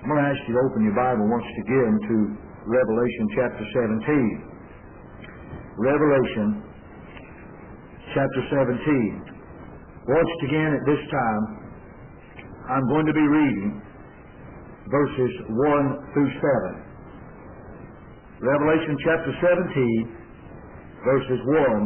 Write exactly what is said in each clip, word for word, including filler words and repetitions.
I'm going to ask you to open your Bible once again to Revelation chapter seventeen. Revelation chapter seventeen. Once again at this time, I'm going to be reading verses one through seven. Revelation chapter seventeen, verses one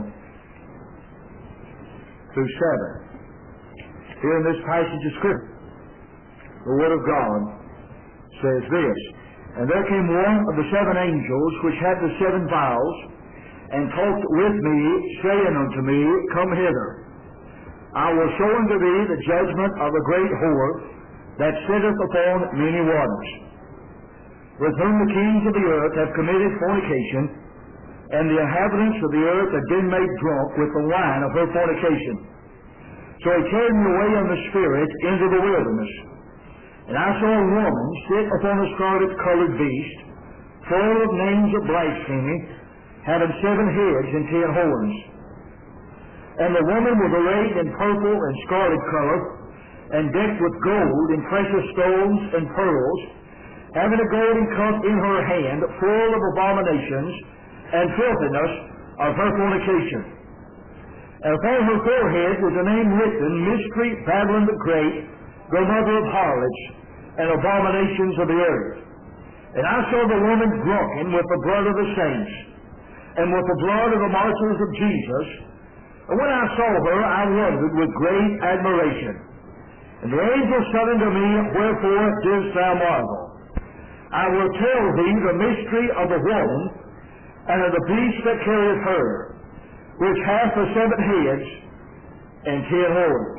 through seven. Here in this passage of Scripture, the Word of God says this: And there came one of the seven angels which had the seven vials, and talked with me, saying unto me, Come hither. I will show unto thee the judgment of a great whore that sitteth upon many waters, with whom the kings of the earth have committed fornication, and the inhabitants of the earth have been made drunk with the wine of her fornication. So he carried me away in the Spirit into the wilderness. And I saw a woman sit upon a scarlet-colored beast, full of names of blasphemy, having seven heads and ten horns. And the woman was arrayed in purple and scarlet color, and decked with gold and precious stones and pearls, having a golden cup in her hand, full of abominations and filthiness of her fornication. And upon her forehead was a name written, Mystery, Babylon the Great, the mother of harlots and abominations of the earth. And I saw the woman drunken with the blood of the saints, and with the blood of the martyrs of Jesus. And when I saw her, I wondered with great admiration. And the angel said unto me, Wherefore didst thou marvel? I will tell thee the mystery of the woman, and of the beast that carrieth her, which hath the seven heads and ten horns.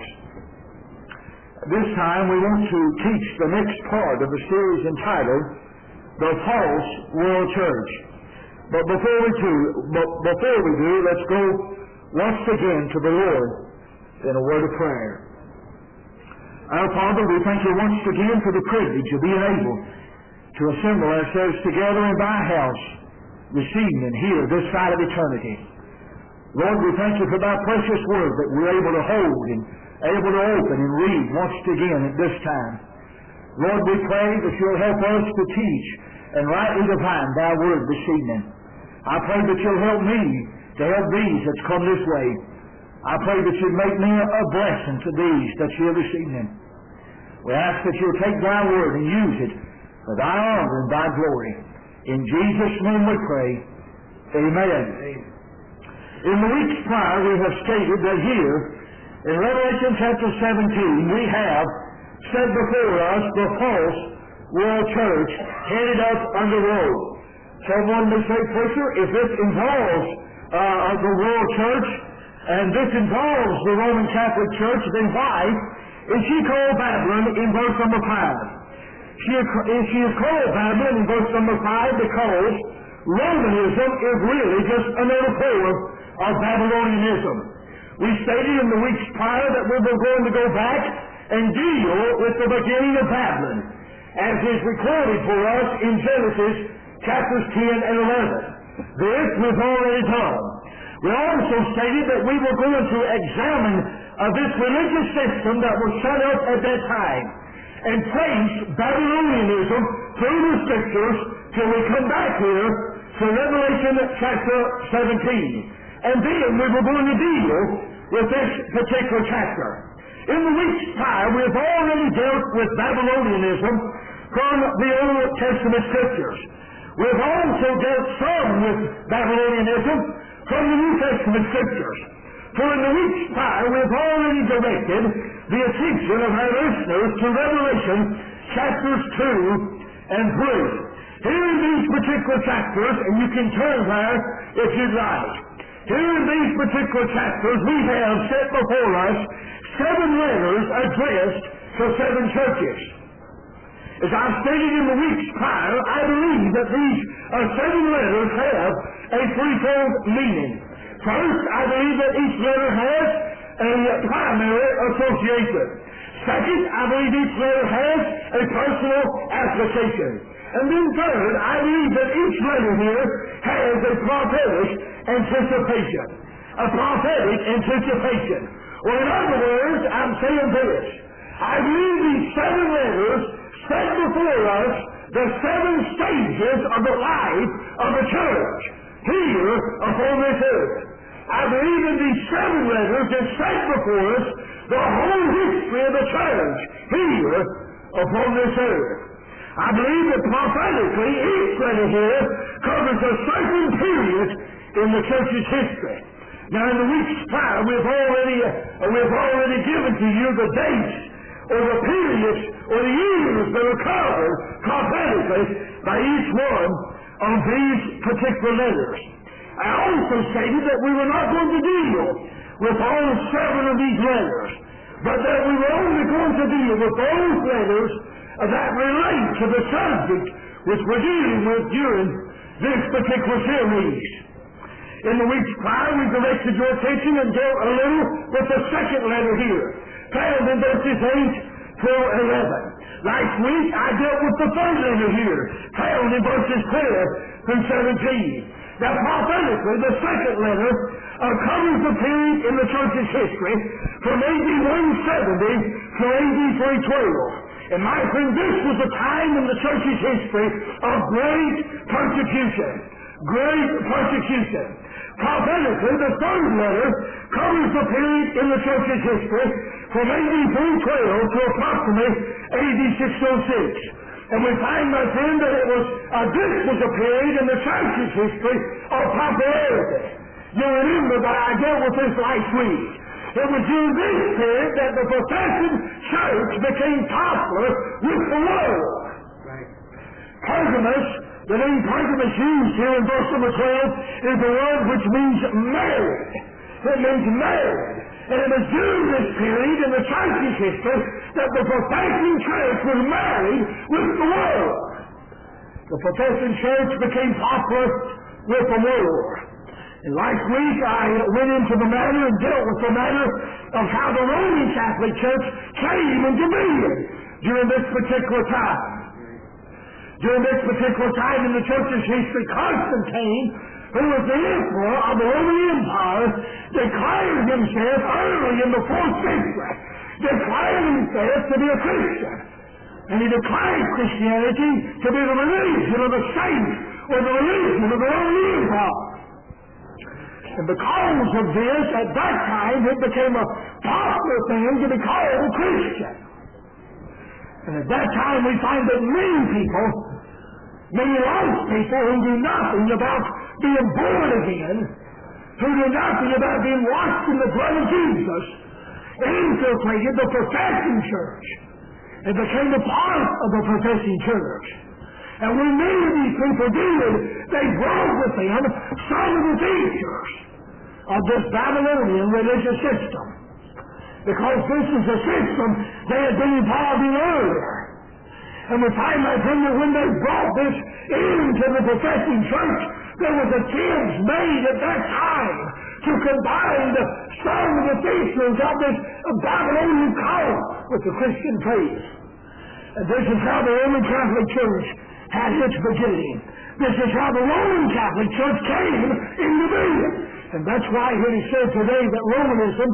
This time we want to teach the next part of the series entitled, The False World Church. But before we do, but before we do, let's go once again to the Lord in a word of prayer. Our Father, we thank you once again for the privilege of being able to assemble ourselves together in thy house this evening here, this side of eternity. Lord, we thank you for thy precious word that we're able to hold and able to open and read once again at this time. Lord, we pray that you'll help us to teach and rightly divine thy word this evening. I pray that you'll help me to help these that's come this way. I pray that you'd make me a blessing to these that's here this evening. We ask that you'll take thy word and use it for thy honor and thy glory. In Jesus' name we pray. Amen. Amen. In the weeks prior we have stated that here in Revelation chapter seventeen we have set before us the false world church headed up under Rome. Someone may say, Preacher, if this involves uh, the world church, and this involves the Roman Catholic Church, then why is she called Babylon in verse number five? She, she is called Babylon in verse number five because Romanism is really just another form of Babylonianism. We stated in the weeks prior that we were going to go back and deal with the beginning of Babylon, as is recorded for us in Genesis chapters ten and eleven. This was already done. We also stated that we were going to examine uh, this religious system that was set up at that time and trace Babylonianism through the Scriptures till we come back here to Revelation chapter seventeen. And then we were going to deal with this particular chapter. In the weeks prior, we have already dealt with Babylonianism from the Old Testament Scriptures. We have also dealt some with Babylonianism from the New Testament Scriptures. For in the weeks prior, we have already directed the attention of our listeners to Revelation chapters two and three. Here in these particular chapters, and you can turn there if you'd like, here in these particular chapters, we have set before us seven letters addressed to seven churches. As I stated in the weeks prior, I believe that these uh, seven letters have a threefold meaning. First, I believe that each letter has a primary association. Second, I believe each letter has a personal application. And then third, I believe that each letter here has a prophetic anticipation. A prophetic anticipation. Or in other words, I'm saying this. I believe these seven letters set before us the seven stages of the life of the church here upon this earth. I believe in these seven letters that set before us the whole history of the church here upon this earth. I believe that prophetically each letter here covers a certain period in the church's history. Now, in the week's prior, we've already uh, we've already given to you the dates or the periods or the years that are covered prophetically by each one of these particular letters. I also stated that we were not going to deal with all seven of these letters, but that we were only going to deal with those letters that relate to the subject which we're dealing with during this particular series. In the weeks prior, we directed your attention and dealt a little with the second letter here, found in verses eight through eleven. Last week, I dealt with the third letter here, found in verses twelve through seventeen. Now, prophetically, the second letter uh, covers the period in the church's history from A D one seventy to A D three twelve. And my friend, this was a time in the church's history of great persecution. Great persecution. Prophetically, the third letter covers the period in the church's history from A D three twelve to approximately A D six oh six. And we find, my friend, that it was, uh, this was a period in the church's history of popularity. You remember that I dealt with this last week. It was during this period that the professing church became popular with the world. Right. Pergamos, the name Pergamos used here in verse number twelve, is the word which means married. It means married. And it was during this period in the church's history that the professing church was married with the world. The professing church became popular with the world. And last week I went into the matter and dealt with the matter of how the Roman Catholic Church came into being during this particular time. During this particular time in the church's history, Constantine, who was the emperor of the Roman Empire, declared himself early in the fourth century, declared himself to be a Christian. And he declared Christianity to be the religion of the saints or the religion of the Roman Empire. And because of this, at that time, it became a popular thing to be called a Christian. And at that time, we find that many people, many lost people who do nothing about being born again, who do nothing about being washed in the blood of Jesus, infiltrated the professing church and became a part of the professing church. And when many of these people did, they brought with them some of the features of this Babylonian religious system. Because this is a system they had been involved in earlier. And we find, my friend, that when they brought this into the professing church, there was attempts made at that time to combine the, some of the features of this Babylonian cult with the Christian faith. And this is how the Roman Catholic Church had its beginning. This is how the Roman Catholic Church came into being. And that's why it is said today that Romanism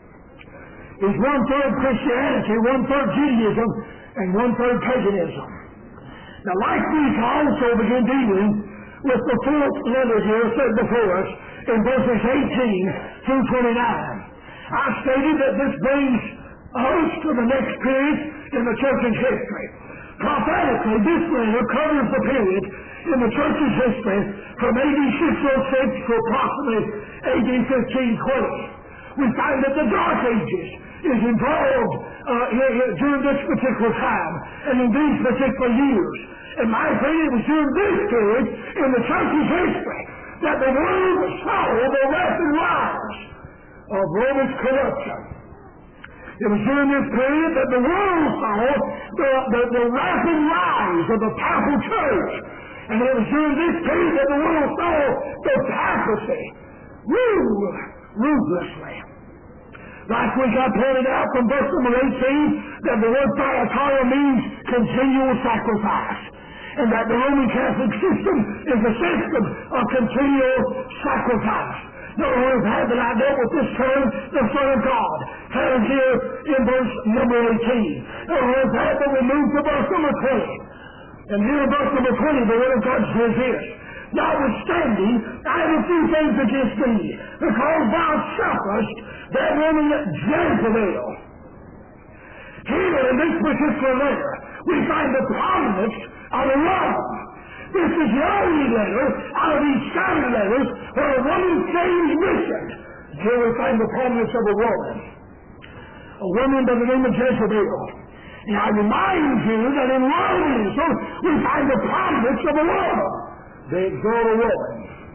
is one-third Christianity, one-third Judaism, and one-third paganism. Now, like week, I also begin dealing with the fourth letter here set before us in verses eighteen through twenty-nine. I stated that this brings us to the next period in the church's history. Prophetically, this letter covers the period in the church's history from A D six oh six to approximately A D fifteen twenty. We find that the Dark Ages is involved uh, during this particular time and in these particular years. And my friend, it was during this period in the church's history that the world saw the rapid rise of Roman corruption. It was during this period that the world saw the, the, the rapid rise of the powerful church. And it was during this period that the world saw the papacy rule ruthlessly. Last week I pointed out from verse number eighteen that the word thyatira means continual sacrifice, and that the Roman Catholic system is a system of continual sacrifice. The Lord had that I dealt with this term, the Son of God. Found here in verse number eighteen. The Lord had that we moved to verse number twenty. And here in verse number twenty, the Word of God says this. Notwithstanding, I have a few things against thee, because thou sufferest that woman Jezebel. Here in this particular letter, we find the prominence of a woman. This is the only letter out of these seven letters where a woman's name is mentioned. Here we find the prominence of a woman. A woman by the name of Jezebel. And I remind you that in Romanism we find the prominence of a woman. They exalt a woman.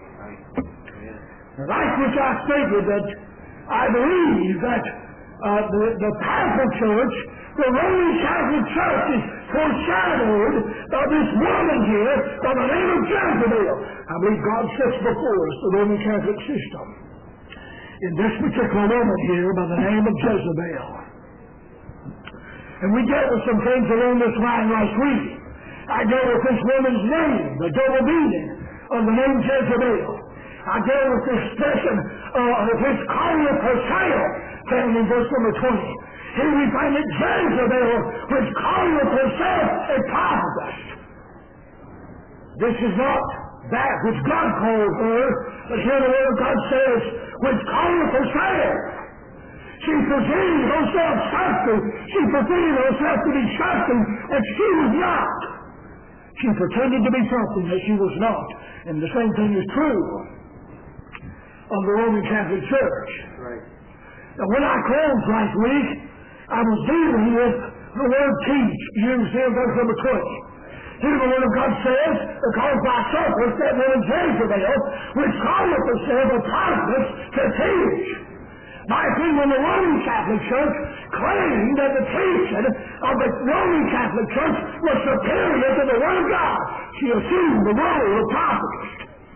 Now, like which I stated that I believe that uh, the, the Catholic Church, the Roman Catholic Church, is foreshadowed of this woman here by the name of Jezebel. I believe God sets before us the Roman Catholic system. In this particular woman here by the name of Jezebel. And we dealt with some things along this line last week. I dealt with this woman's name, the double meaning of the name Jezebel. I dealt with the expression uh, of his calling of herself, found in verse number twenty. Here we find that Jezebel was calling of herself a prophetess. This is not that which God called her, but here the Word of God says, which calleth herself. She presented herself something. She presented herself to be something that she was not. She pretended to be something that she was not. And the same thing is true of the Roman Catholic Church. Right. Now, when I closed last week, I was dealing with the word teach, used in verse number twenty. Here the Word of God says, because thy sufferest that woman Jezebel, which calleth herself a prophetess, to teach. My opinion, the Roman Catholic Church claimed that the teaching of the Roman Catholic Church was superior to the Word of God. She assumed the role of prophetess.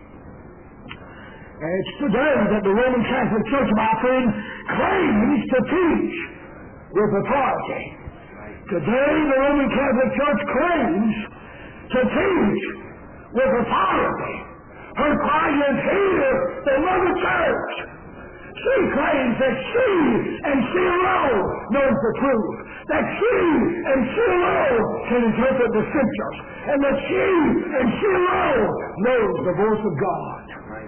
And it's today that the Roman Catholic Church, my friend, claims to teach with authority. Today, the Roman Catholic Church claims to teach with authority. Her cry is, "Hear the Mother Church." She claims that she and she alone knows the truth, that she and she alone can interpret the Scriptures, and that she and she alone knows the voice of God.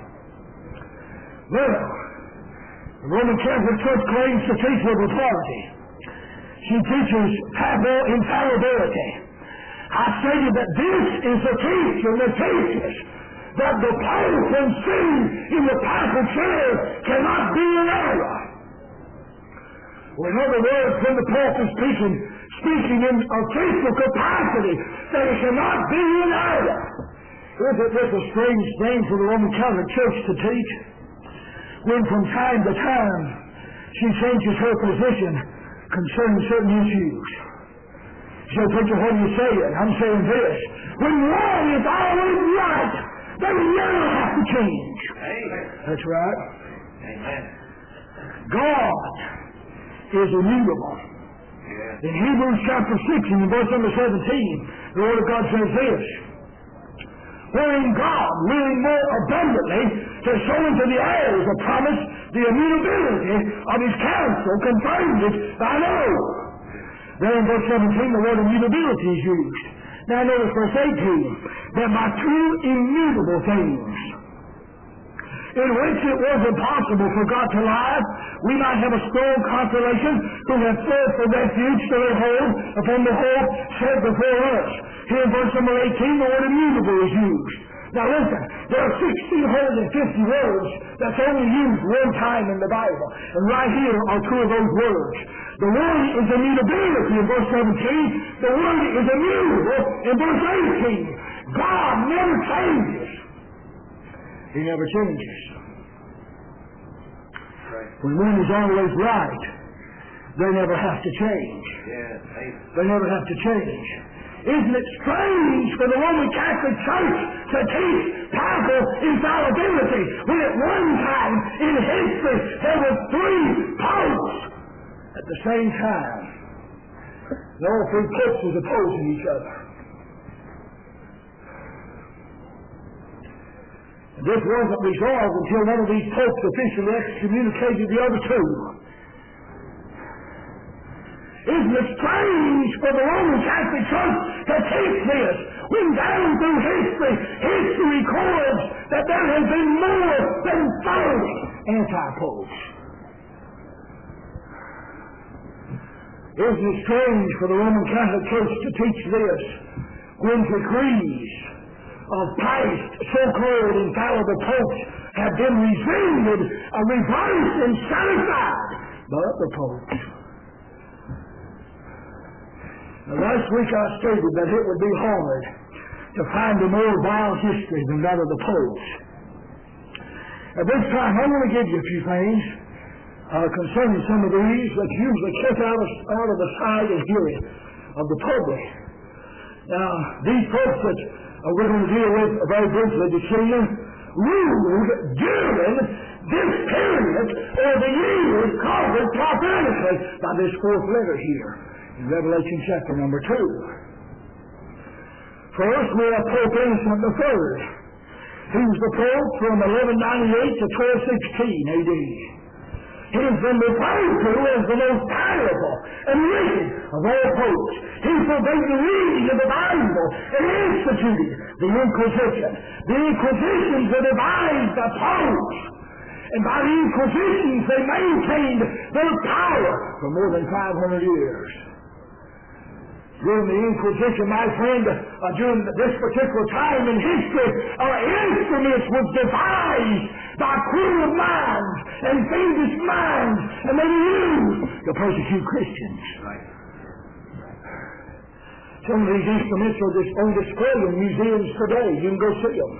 Well, the Roman Catholic Church claims to teach with authority. She teaches papal infallibility. I stated that this is the teaching that teaches that the Pope, when sitting in the papal chair, cannot be in error. Or in other words, when the Pope is speaking, speaking in official capacity, that it cannot be in error. Isn't this a strange thing for the Roman Catholic Church to teach? When from time to time she changes her position concerning certain issues. So, preacher, what are you saying? I'm saying this. When wrong is always right, they never have to change. Amen. That's right. Amen. God is immutable. Yeah. In Hebrews chapter six, in verse number seventeen, the Word of God says this. Wherein God, willing more abundantly to show unto the heirs of promise the immutability of his counsel, confirmed it by an oath. There in verse seventeen, the word immutability is used. Now notice verse eighteen, that by two immutable things, in which it was impossible for God to lie, we might have a strong consolation who have fled for refuge to their hold upon the hope set before us. Here in verse number eighteen, the word immutable is used. Now listen, there are one thousand six hundred fifty words that's only used one time in the Bible. And right here are two of those words. The word is immutability in verse seventeen. The word is immutable in verse eighteen. God never changes. He never changes. Right. When one is always right, they never have to change. Yeah. They never have to change. Isn't it strange for the Roman Catholic Church to teach papal infallibility when at one time in history there were three popes at the same time? And all three popes was opposing each other. And This wasn't resolved until one of these popes officially excommunicated the other two. Isn't it strange for the Roman Catholic Church to teach this when down through history, history records that there has been more than thirty anti-popes? Isn't it strange for the Roman Catholic Church to teach this when decrees of past so-called infallible popes have been rescinded, uh, reversed, and set aside by other popes? Now, last week I stated that it would be hard to find a more vile history than that of the popes. At this time, I'm going to give you a few things uh, concerning some of these that usually kept out of, out of the sight and hearing of the public. Now, these popes that uh, we're going to deal with very briefly this evening ruled during this period or the years covered prophetically by this fourth letter here in Revelation chapter number two. First, we have Pope Innocent the Third. He was the Pope from eleven ninety-eight to twelve sixteen A D. He has been referred to as the most powerful and wicked of all popes. He forbade the reading of the Bible and instituted the Inquisition. The Inquisitions were devised by popes, and by the Inquisitions they maintained their power for more than five hundred years. During the Inquisition, my friend, uh, during this particular time in history, uh, instruments was devised by cruel minds and fiendish minds, and they were used to persecute Christians. Right. Some of these instruments are just on display in museums today. You can go see them.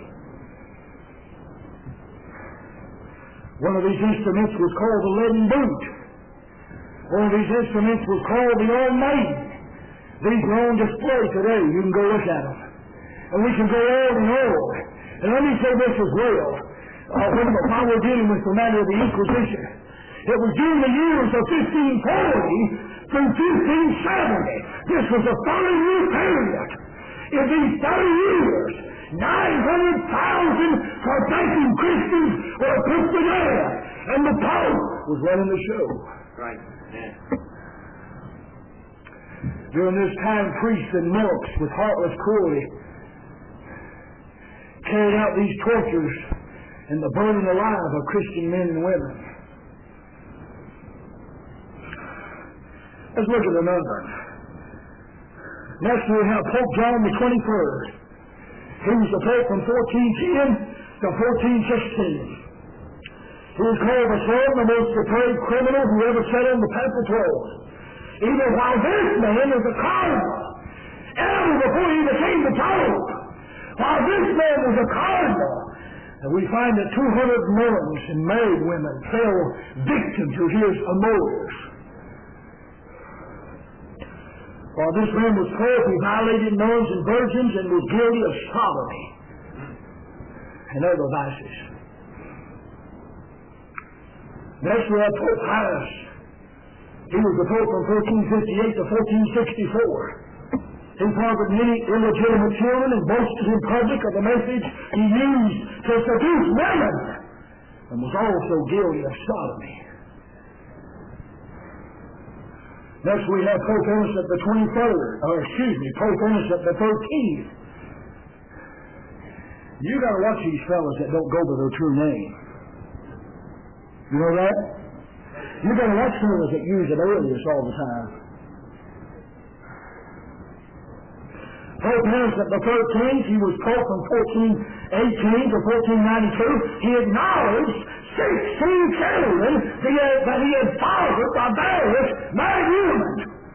One of these instruments was called the leaden boot. One of these instruments was called the Iron Maiden. These are on display today. You can go look at them. And we can go on and on. And let me say this as well. Uh, when, while we're dealing with the matter of the Inquisition, it was during the years of fifteen forty through fifteen seventy. This was a thirty-year period. In these thirty years, nine hundred thousand partaking Christians were put to death. And the Pope was running the show. Right. Yeah. During this time, priests and monks with heartless cruelty carried out these tortures and the burning alive of Christian men and women. Let's look at another. Next we have Pope John the twenty-third. He was the Pope from fourteen ten to fourteen sixteen. He was called the son, the most depraved criminal who ever sat on the papal throne. Even while this man was a cardinal, ever before he became the Pope, while this man was a cardinal, and we find that two hundred nuns and married women fell victim to his amours. While this man was Pope, he violated nuns and virgins and was guilty of sodomy and other vices. Next we have Pope Pius. He was the Pope from fourteen fifty-eight to fourteen sixty-four. He fathered many illegitimate children and boasted in public of the message he used to seduce women, and was also guilty of sodomy. Next we have Pope Innocent the twenty-third, or excuse me, Pope Innocent the thirteenth. You got to watch these fellas that don't go by their true name. You know that? You got to watch fellas that use an alias all the time. Pope Innocent the thirteenth, he was Pope from fourteen eighteen to fourteen ninety-two. He acknowledged sixteen children that he had fathered by various married women.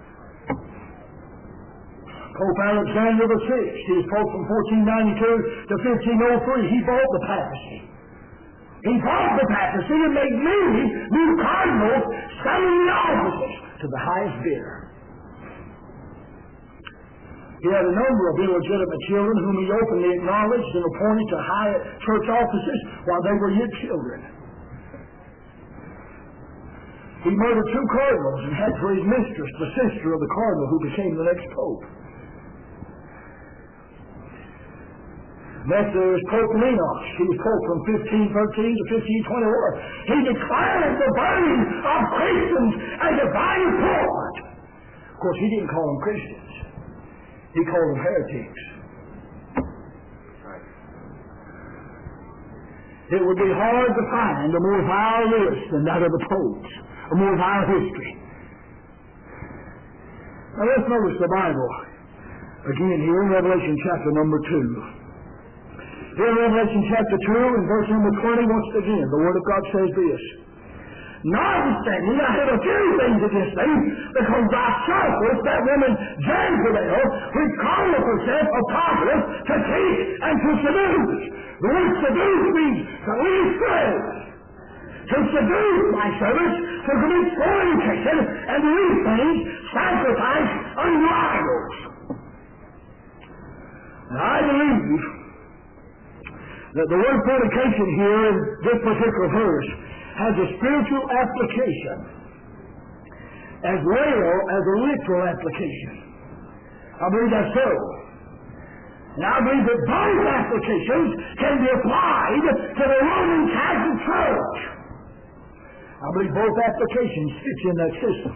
Pope Alexander the sixth, he was Pope from fourteen ninety-two to fifteen oh three. He bought the papacy. He bought the papacy and made many new cardinals selling the offices to the highest bidder. He had a number of illegitimate children whom he openly acknowledged and appointed to high church offices while they were yet children. He murdered two cardinals and had for his mistress the sister of the cardinal who became the next pope. Next there is Pope Lenos. He was Pope from fifteen thirteen to fifteen twenty-one. He declared the burning of Christians as a vital part. Of course, he didn't call them Christians. He called them heretics. It would be hard to find a more vile list than that of the popes, a more vile history. Now let's notice the Bible again here in Revelation chapter number two. Here in Revelation chapter two, in verse number twenty, once again, the Word of God says this: Notwithstanding, I have a few things against thee, because thou sufferest that woman Jezebel, which calleth herself a prophetess, to teach and to seduce. The word seduce means to lead astray. To seduce my servants, to commit fornication, and to eat things sacrificed unto idols. Now I believe that the word fornication here in this particular verse has a spiritual application as well as a literal application. I believe that's so. And I believe that both applications can be applied to the Roman Catholic Church. I believe both applications fit in that system.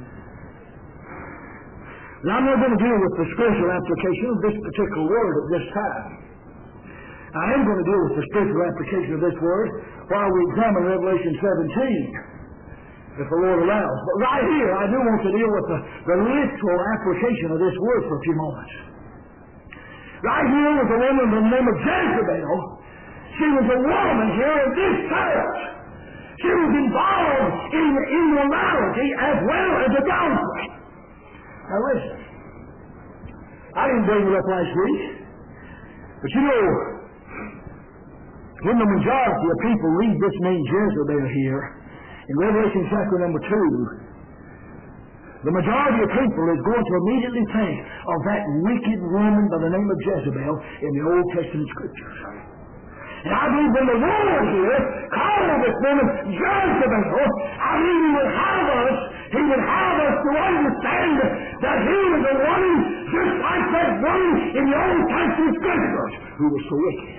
Now I'm not going to deal with the spiritual application of this particular word at this time. I am going to deal with the spiritual application of this word while we examine Revelation seventeen, if the Lord allows. But right here, I do want to deal with the, the literal application of this word for a few moments. Right here was a woman by the name of Jezebel. She was a woman here in this church. She was involved in immorality as well as adultery. Now listen, I didn't bring it up last week, but you know, when the majority of people read this name Jezebel here, in Revelation chapter number two, the majority of people is going to immediately think of that wicked woman by the name of Jezebel in the Old Testament Scriptures. And I believe when the Lord here called this woman Jezebel, I believe He would have us, He would have us to understand that He was a woman just like that woman in the Old Testament Scriptures who was so wicked.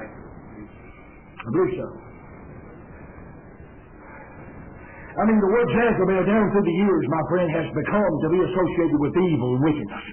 I believe so. I mean, the word Jezebel down through the years, my friend, has become to be associated with evil and wickedness.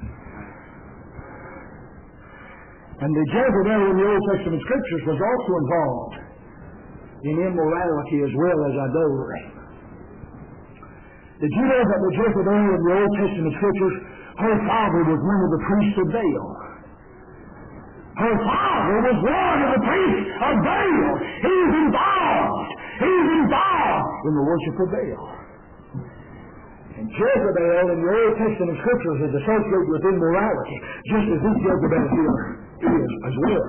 And the Jezebel in the Old Testament Scriptures was also involved in immorality as well as adultery. Did you know that the Jezebel in the Old Testament Scriptures, her father was one of the priests of Baal? Her father was one of the priests of Baal. He was involved. He was involved in the worship of Baal. And Jezebel in the Old Testament Scriptures is associated with immorality, just as this Jezebel here is as well.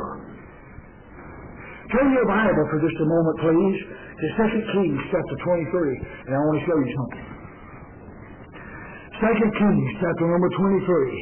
Turn your Bible for just a moment, please, to Second Kings chapter twenty-three, and I want to show you something. Second Kings chapter number twenty-three.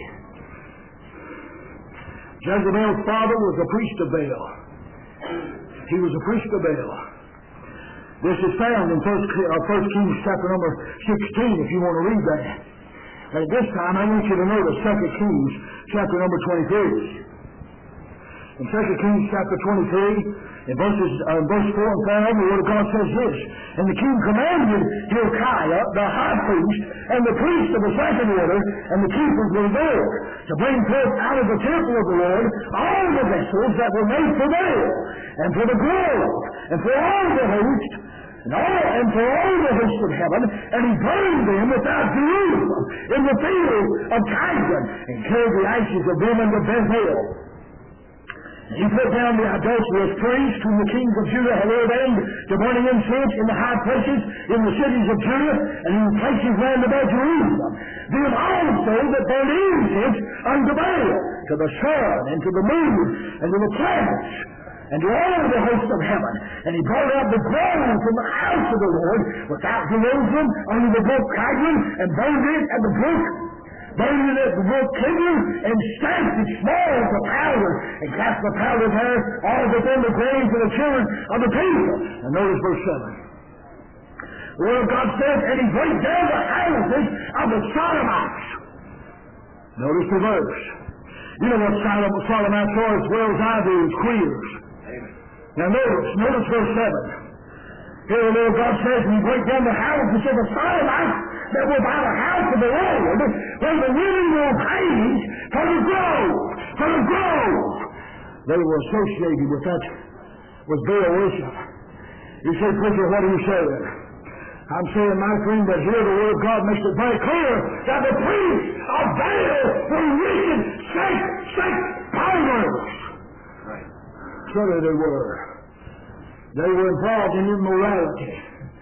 Jezebel's father was a priest of Baal. He was a priest of Baal. This is found in First, uh, First Kings chapter number sixteen, if you want to read that. At this time, I want you to notice Second Kings chapter number twenty-three. In Second Kings chapter twenty-three, in verses, uh, verse four and five, the Word of God says this: And the king commanded Hilkiah, the high priest, and the priests of the second order, and the keepers of the door, to bring forth out of the temple of the Lord all the vessels that were made for Baal, and for the grove, and for all the host, and all, and for all the hosts of heaven, and he burned them without Jerusalem, in the field of Kidron, and carried the ashes of them unto Bethel. He put down the adulterous priests whom the kings of Judah had ordained to burning incense in the high places in the cities of Judah, and in places round about Jerusalem. Them also that burned incense unto Baal, to the sun, and to the moon, and to the planets, and to all the hosts of heaven. And he brought out the gold from the house of the Lord without Jerusalem unto the brook Kidron, and burned it at the brook, burned it at the brook Kidron, and stamped it small to powder, and cast the powder there all within the graves of the children of the people. And notice verse seven. The Word of God says, and he brake down the houses of the Sodomites. Notice the verse. You know what Solomon, Solomon saw as well as I do is queers. Amen. Now notice, notice verse seven. Here the Lord God says, and you break down the houses of the Sodomites that were by the house of the Lord, where the women will praise for the grove, for the grove. They were associated with that, with Baal worship. You say, preacher, what are you saying? I'm saying, my friend, that here the Word of God makes it very clear that the priests of Baal were wicked, sex, sex partners. Right. Surely they were. They were involved in immorality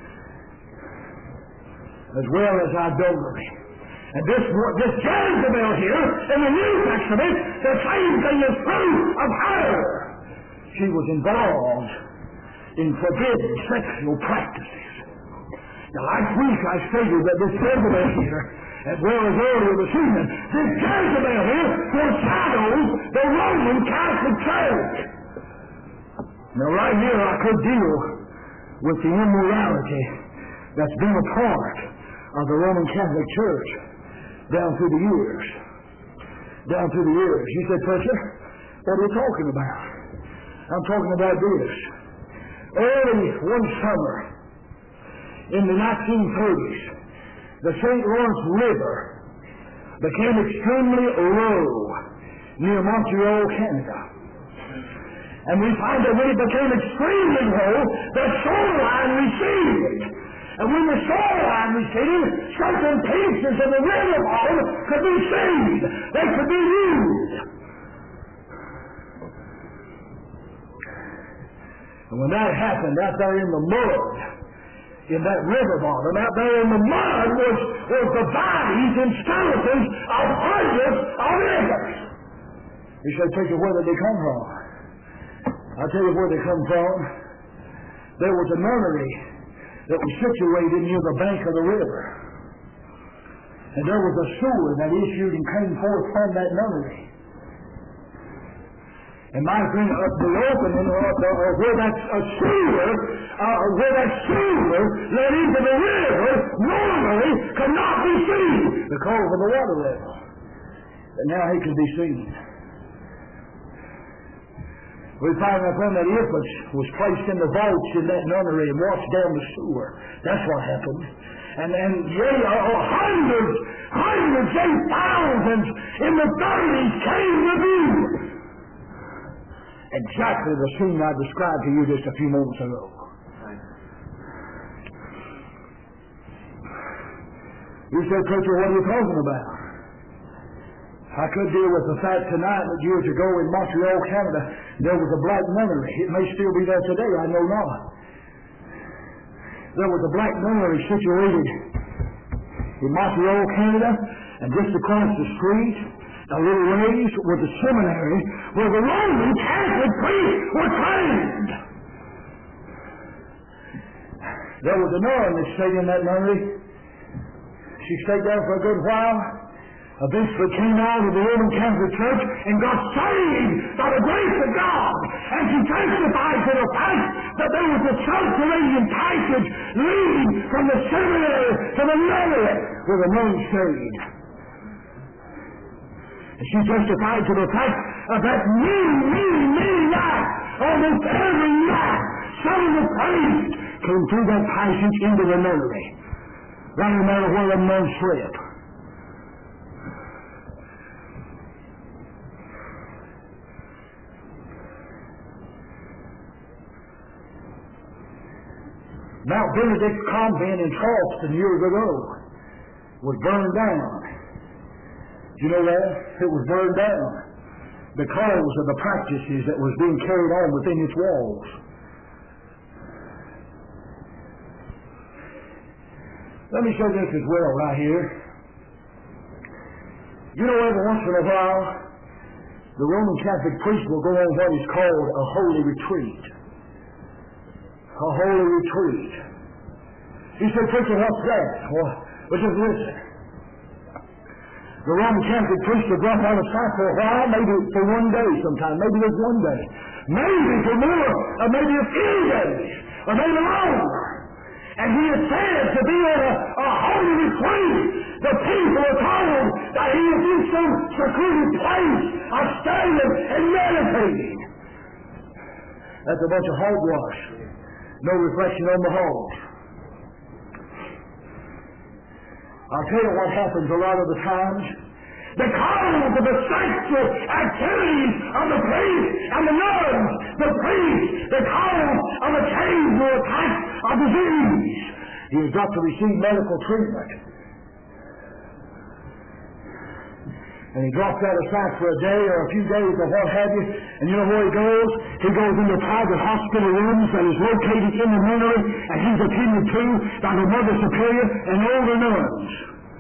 as well as idolatry. And this, this Jezebel here in the New Testament, the same thing is true of her. She was involved in forbidden sexual practices. Now, last week I stated that this Jezebel here, as well as earlier this evening, this Jezebel here foreshadows the Roman Catholic Church. Now, right here I could deal with the immorality that's been a part of the Roman Catholic Church down through the years. Down through the years. You say, preacher, what are you talking about? I'm talking about this. Early one summer in the nineteen thirties, the Saint Lawrence River became extremely low near Montreal, Canada. And we find that when it became extremely low, the shoreline receded. And when the shoreline receded, certain pieces of the river bottom could be seen. They could be used. And when that happened, out there in the mud, in that river bottom, out there in the mud was, was the bodies and skeletons of hundreds of rivers. You say, preacher, where did they come from? I'll tell you where they come from. There was a nunnery that was situated near the bank of the river. And there was a sewer that issued and came forth from that nunnery. And my friend, uh, the opening uh, the, uh, where that uh, sewer, uh, where that sewer led into the river, normally could not be seen because of the water level. But now he can be seen. We find that when that infant was placed in the vaults in that nunnery and washed down the sewer. That's what happened. And, and yea, uh, uh, hundreds, hundreds, and thousands in the thirties came to view. Exactly the scene I described to you just a few moments ago. You said, preacher, what are you talking about? I could deal with the fact tonight that years ago in Montreal, Canada, there was a black nunnery. It may still be there today, I know not. There was a black nunnery situated in Montreal, Canada, and just across the street, a little ways, was a seminary where the Roman Catholic priests were trained. There was a nun that stayed in that nunnery. She stayed there for a good while. Eventually came out of the Roman Catholic Church and got saved by the grace of God. And she testified to the fact that there was a subterranean passage leading from the seminary to the nunnery where the nuns stayed. And she testified to the fact of that many, many, many nights, almost every night, some of the priests came through that passage into the nunnery. Right no matter where the nuns slept. Mount Benedict Convent in Charleston years ago was burned down. Did you know that? It was burned down because of the practices that was being carried on within its walls. Let me show this as well right here. You know, every once in a while, the Roman Catholic priest will go on what is called a holy retreat. A holy retreat. He said, preacher, what's that? Well, well, just listen. The Roman Catholic priest will drop out of sight for a while, maybe for one day sometime, maybe just one day, maybe for more, or maybe a few days, or maybe longer. And he is said to be on a, a holy retreat. The people are told that he is in some secluded place of studying and meditating. That's a bunch of hogwash. No reflection on the hog. I'll tell you what happens a lot of the times. Because of the sexual activities of the priests and the nuns, the priests, because of a change or attack of disease, he has got to receive medical treatment. And he drops out of sight for a day or a few days or what have you, and you know where he goes? He goes into private hospital rooms that is located in the nunnery, and he's attended to by the Mother Superior and older nuns.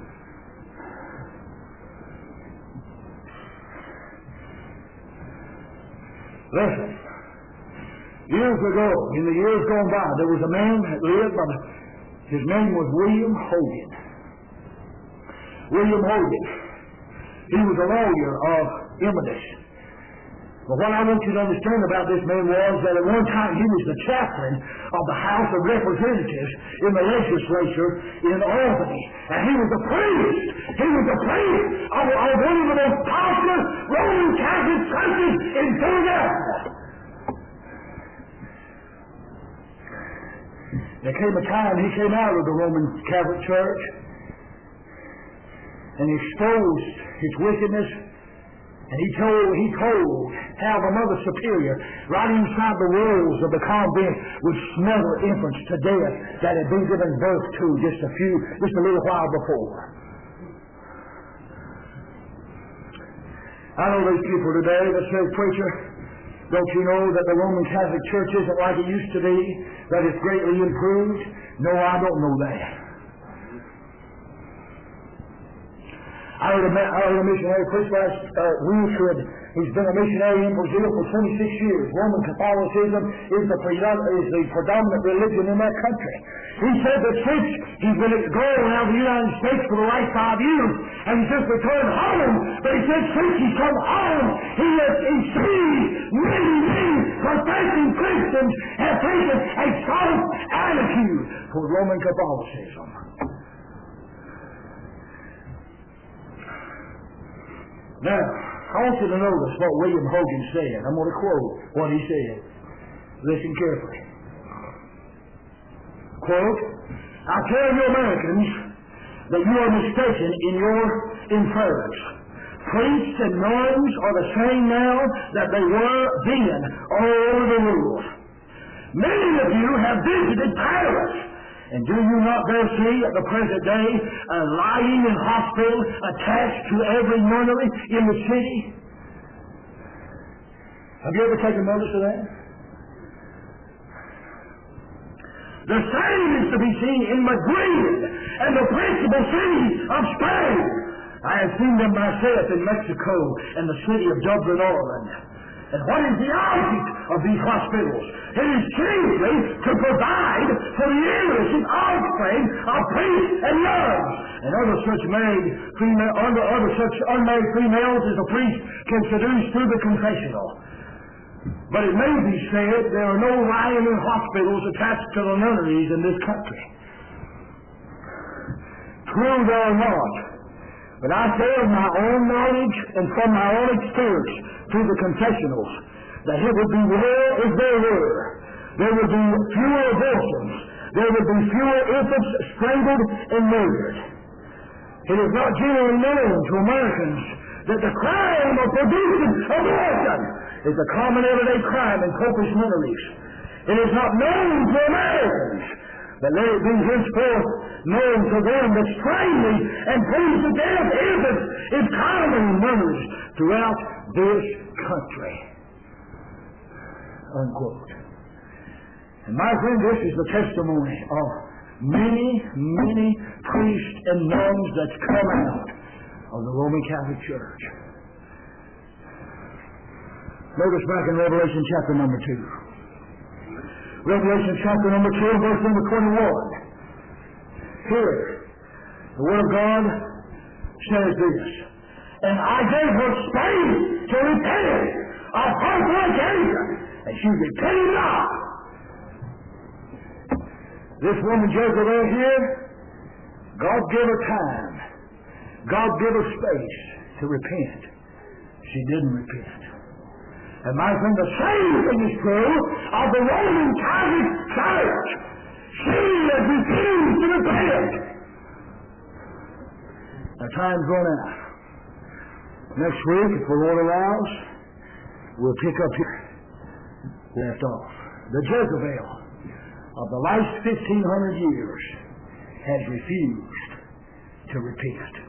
Listen, years ago, in the years gone by, there was a man that lived by the, his name was William Hogan. William Hogan. He was a lawyer of Imodus. But what I want you to understand about this man was that at one time he was the chaplain of the House of Representatives in the legislature in Albany. And he was a priest. He was a priest of, of one of the most popular Roman Catholic churches in Philadelphia. There came a time he came out of the Roman Catholic Church and exposed his wickedness. And he told, he told how the Mother Superior, right inside the walls of the convent, would smother infants to death that had been given birth to just a few, just a little while before. I know these people today that say, preacher, don't you know that the Roman Catholic Church isn't like it used to be, that it's greatly improved? No, I don't know that. I heard a, I heard a missionary preach last uh, week who had, he's been a missionary in Brazil for twenty-six years. Roman Catholicism is the, is the predominant religion in that country. He said that since he's been going around the United States for the last five years, and he's just returned home, but he said since he's come home, he has seen many, many professing Christians have taken a soft attitude toward Roman Catholicism. Now, I want you to notice what William Hogan said. I'm going to quote what he said. Listen carefully. Quote, I tell you Americans that you are mistaken in your inference. Priests and nuns are the same now that they were then all over the world. Many of you have visited Paris. And do you not there see at the present day a lying in hospital attached to every nunnery in the city? Have you ever taken notice of that? The same is to be seen in Madrid and the principal cities of Spain. I have seen them myself in Mexico and the city of Dublin, Ireland. And what is the object of these hospitals? It is chiefly to provide for the innocent offspring of priests and nuns and other such married female, under other such unmarried females as a priest can seduce through the confessional. But it may be said there are no lying in hospitals attached to the nunneries in this country. True, there are not. But I say of my own knowledge and from my own experience through the confessionals that it would be well if there were. There would be fewer abortions. There would be fewer infants strangled and murdered. It is not generally known to Americans that the crime of producing abortion is a common everyday crime in Popish nunneries. It is not known to Americans, but let it be henceforth known to them that strangling and putting to death infants is common in nunneries throughout this country. Unquote. And my friend, this is the testimony of many, many priests and nuns that's come out of the Roman Catholic Church. Notice back in Revelation chapter number two. Revelation chapter number two, verse number twenty-one. Here, the Word of God says this, and I gave her space to repent of her fornication, and she repented not. This woman Jezebel here, God gave her time God give her space to repent. She didn't repent. And my friend, the same thing is true of the Roman Catholic Church. She has refused to repent. Our time's run out. Next week, if the Lord allows, we'll pick up here. Left off. The Jezebel of the last fifteen hundred years has refused to repent.